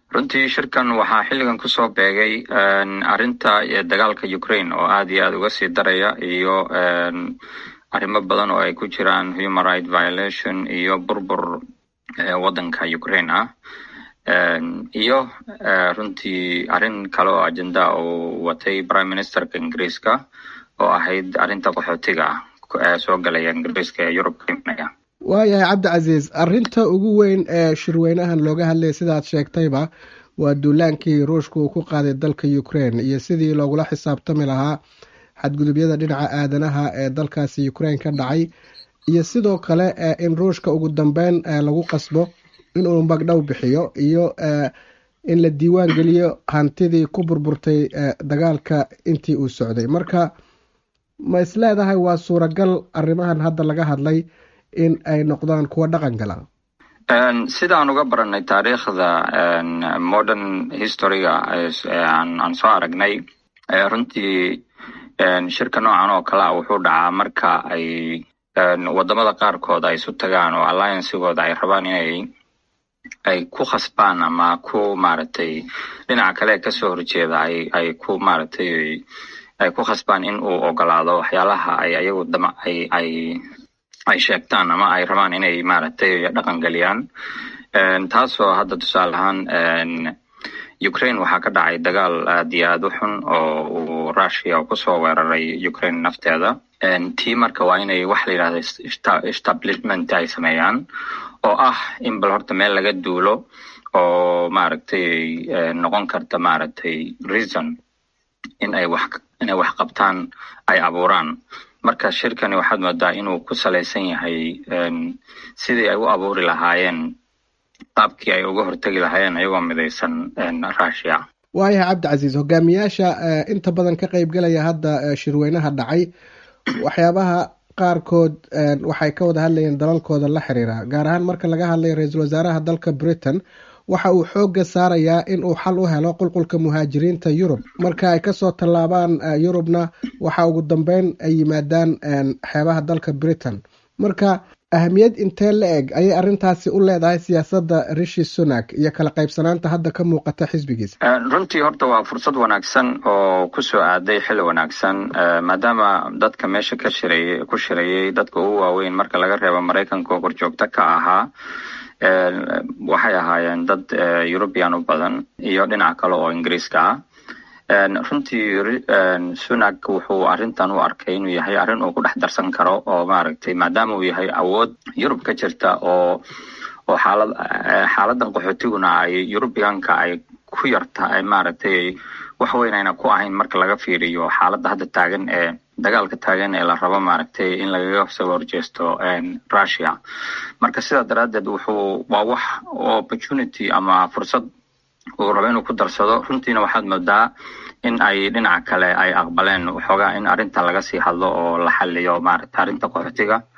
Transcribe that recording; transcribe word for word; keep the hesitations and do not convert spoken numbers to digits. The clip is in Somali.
runtii shirkan waxaa xilligan kusoo beegay arinta dagaalka Ukraine oo aad iyo aad uga sii daraya iyo arrimo badan oo ay ku jiraan human right violation iyo burbur wadanka Ukraine ah iyo runtii arin kale oo agenda oo watay Prime Minister Ingiriiska oo ahayd arinta qaxootiga ah soo galaya Ingiriiska ee Europe Kenya. waayahay Cabdicasiis, arinta ugu weyn ee shirweynahan looga hadlay sidaad sheegtayba waa duulaankii Ruushku ku qaaday dalka Ukraine iyo sidii loogula xisaabtami lahaa xadgudubyada dhinaca aadanaha ee dalkaasi Ukraine ka dhacay iyo sidoo kale in Ruushka ugu dambeyn lagu qasbo in uu magdhow bixiyo iyo in la diiwaan geliyo hantidii ku burburtay dagaalka intii uu socday. marka ma isleedahay waa suuragal arrimahan hadda laga hadlay in ay noqdaan kuwa dhaqan gala? sidaan uga baranay taariikhda modern history-ga aan soo aragnay runtii shirka noocan oo kale wuxuu dhacaa marka ay wadamada qaarkood ay isu tagaan oo alliance-gooda ay rabaan inay ay ku khasbaan ama ku maaragtay dhinaca kale ka soo horjeeda ay ay ku maaragtay ay ku khasbaan in uu ogolaado waxyaalaha ay ayagu dama ay ay ay sheegtaan ama ay rabaan inay maaragtay dhaqan galiyaan. taasoo hadda tusaale ahaan Ukraine waxaa ka dhacay dagaal aad iyo aad u xun oo Russia ku soo weeraray Ukraine nafteeda. tii marka waa inay wax la yiraahdo establishment ay sameeyaan oo ah in bal horta meel laga duulo oo maaragtay noqon karta maaragtay reason in ay wax inay wax qabtaan ay abuuraan. marka shirkani waxaad moodaa inuu ku salaysan yahay sidii ay u abuuri lahaayeen qaabkii ay uga hortagi lahaayeen ayagoo midaysan Russia. waayahay Cabdicasiis, hogaamiyaasha inta badan ka qaybgalaya hadda shirweynaha dhacay waxyaabaha qaarkood waxay ka wada hadlayeen dalalkooda la xiriira, gaar ahaan marka laga hadlayo ra-iisul wasaaraha dalka Britain waxa uu xooga saarayaa in uu xal u helo qulqulka muhaajiriinta Yurub marka ay kasoo tallaabaan Yurubna waxa ugu dambeyn ay yimaadaan xeebaha dalka Britain. marka ahamiyad intee la eg ayay arintaasi u leedahay siyaasadda Rishi Sunak iyo kala qaybsanaanta hadda ka muuqata xisbigiisa? runtii horta waa fursad wanaagsan oo ku soo aaday xilli wanaagsan maadaama dadka meesha ka shirayay ku shirayay dadka ugu waaweyn marka laga reebo Mareykanka oo horjoogta ka ahaa waxay ahaayeen dad European u badan iyo dhinaca kale oo Ingiriiska ah. runtii Sunak wuxuu arintan u arkay inuu yahay arin uu ku dhex darsan karo oo maaragtay maadaama uu yahay awood Yurub ka jirta oo oo xaalad xaaladan qaxootiguna ay Europeanka ay ku yarta ay maaragtay wax weyn ayna ku ahayn marka laga fiiriyo xaaladda hadda taagan ee dagaalka taagan ee la rabo maaragtay in laga soo horjeesto Russia. marka sidaa daraadeed wuxuu waa wax opportunity ama fursad uu rabo inuu ku darsado. runtiina waxaad moodaa in ay dhinaca kale ay aqbaleen waxoogaa in arinta laga sii hadlo oo la xaliyo maaragtay arinta qaxootiga